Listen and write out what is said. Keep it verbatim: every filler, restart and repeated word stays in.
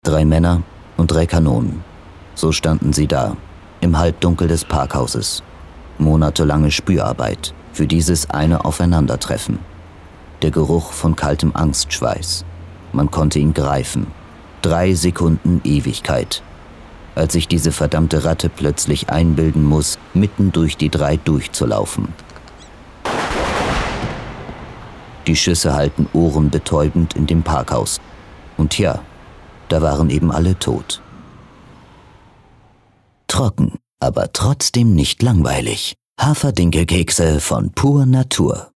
Drei Männer und drei Kanonen. So standen sie da, im Halbdunkel des Parkhauses. Monatelange Spürarbeit für dieses eine Aufeinandertreffen. Der Geruch von kaltem Angstschweiß. Man konnte ihn greifen. Drei Sekunden Ewigkeit. Als sich diese verdammte Ratte plötzlich einbilden muss, mitten durch die drei durchzulaufen. Die Schüsse hallten ohrenbetäubend in dem Parkhaus. Und ja, da waren eben alle tot. Trocken, aber trotzdem nicht langweilig. Haferdinkelkekse von Pur Natur.